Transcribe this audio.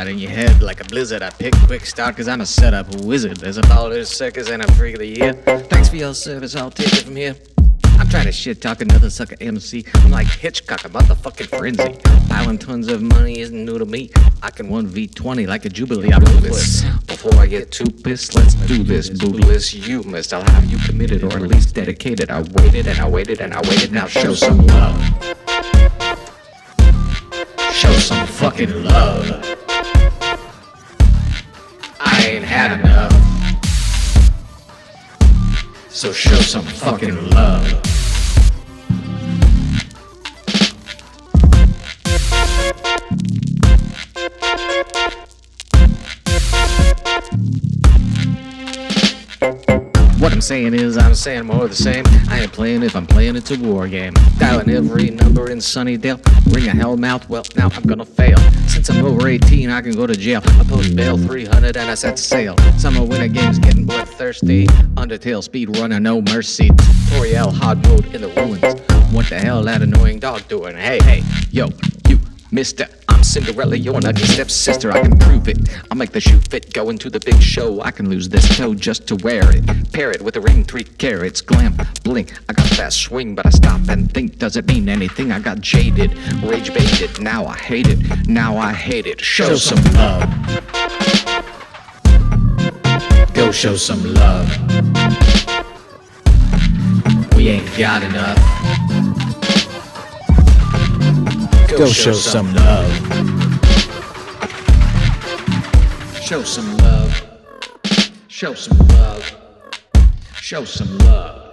slide in your head like a blizzard. I pick quick start cause I'm a setup wizard. There's a baller circus and a freak of the year. Thanks for your service, I'll take it from here. I'm trying to shit talk another sucker MC. I'm like Hitchcock, a motherfucking frenzy. Piling tons of money isn't new to me. I can 1v20 like a Jubilee. I'm ruthless. Before I get too pissed, let's do this. Bootless, you missed. I'll have you committed or at least dedicated. I waited and I waited and I waited. Now show some love. Show some fucking love. I ain't had enough. So show some fucking love. What I'm saying is, I'm saying more of the same. I ain't playing if I'm playing, it's a war game. Dialing every number in Sunnydale. Ring a hellmouth, well, now I'm gonna fail. Since I'm over 18, I can go to jail. I post bail 300 and I set sail. Summer winter games getting bloodthirsty. Undertale speed runner, no mercy. Tutorial hard mode in the ruins. What the hell that annoying dog doing? Hey, yo, you, mister. I'm Cinderella, you're an ugly stepsister, I can prove it. I'll make the shoe fit, go into the big show. I can lose this toe just to wear it. Pair it with a ring, 3 carats, glam, blink. I got fast swing, but I stop and think. Does it mean anything? I got jaded, rage baited. Now I hate it, now I hate it. Show some love. Go show some love. We ain't got enough. Go show some love. Show some love. Show some love. Show some love.